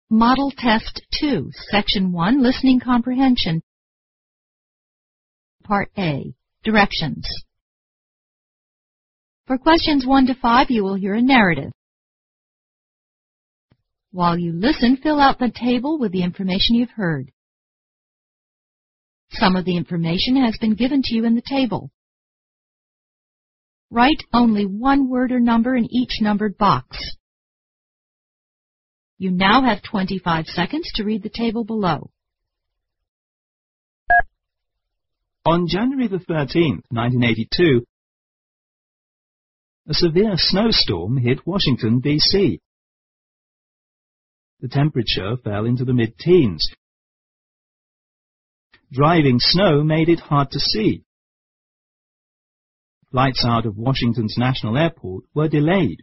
Model Test 2, Section 1, Listening Comprehension, Part A, Directions. For questions 1 to 5, you will hear a narrative. While you listen, fill out the table with the information you've heard. Some of the information has been given to you in the table. Write only one word or number in each numbered box. You now have 25 seconds to read the table below. On January the 13th, 1982, a severe snowstorm hit Washington, D.C. The temperature fell into the mid-teens. Driving snow made it hard to see. Flights out of Washington's National Airport were delayed,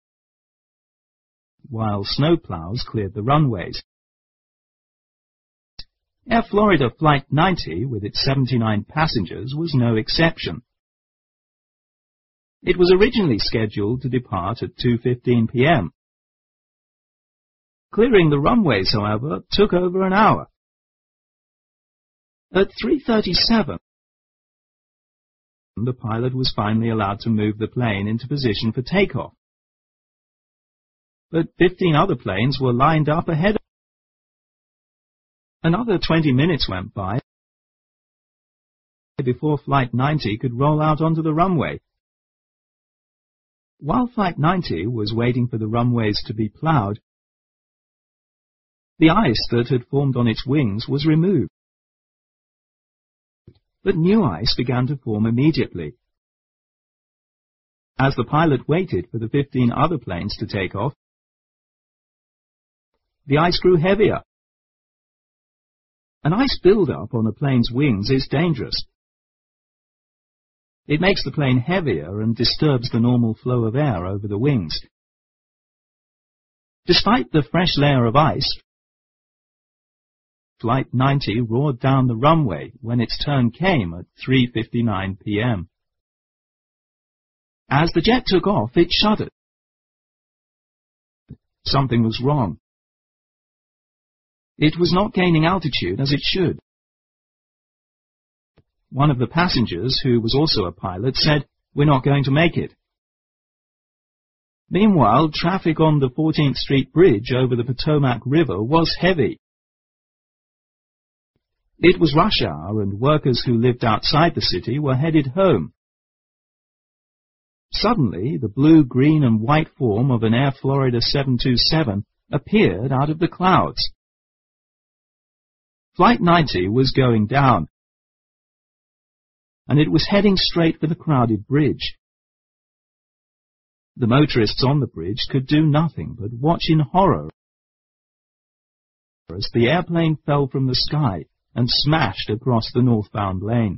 while snowplows cleared the runways. Air Florida Flight 90, with its 79 passengers, was no exception. It was originally scheduled to depart at 2:15 p.m. Clearing the runways, however, took over an hour. At 3:37, the pilot was finally allowed to move the plane into position for takeoff. But 15 other planes were lined up ahead. Another 20 minutes went by before Flight 90 could roll out onto the runway. While Flight 90 was waiting for the runways to be plowed, the ice that had formed on its wings was removed. But new ice began to form immediately. As the pilot waited for the 15 other planes to take off, the ice grew heavier. An ice buildup on a plane's wings is dangerous. It makes the plane heavier and disturbs the normal flow of air over the wings. Despite the fresh layer of ice, Flight 90 roared down the runway when its turn came at 3:59 p.m. As the jet took off, it shuddered. Something was wrong. It was not gaining altitude as it should. One of the passengers, who was also a pilot, said, "We're not going to make it." Meanwhile, traffic on the 14th Street Bridge over the Potomac River was heavy. It was rush hour, and workers who lived outside the city were headed home. Suddenly, the blue, green, and white form of an Air Florida 727 appeared out of the clouds. Flight 90 was going down, and it was heading straight for the crowded bridge. The motorists on the bridge could do nothing but watch in horror as the airplane fell from the sky and smashed across the northbound lane.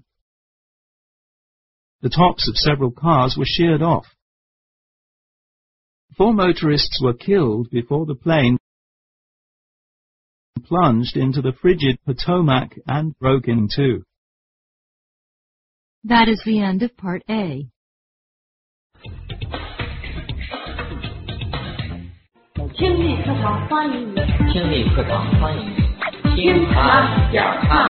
The tops of several cars were sheared off. 4 motorists were killed before the plane plunged into the frigid Potomac and broke in two. That is the end of Part A. 听力课堂欢迎你，听力课堂欢迎你，听谈讲看。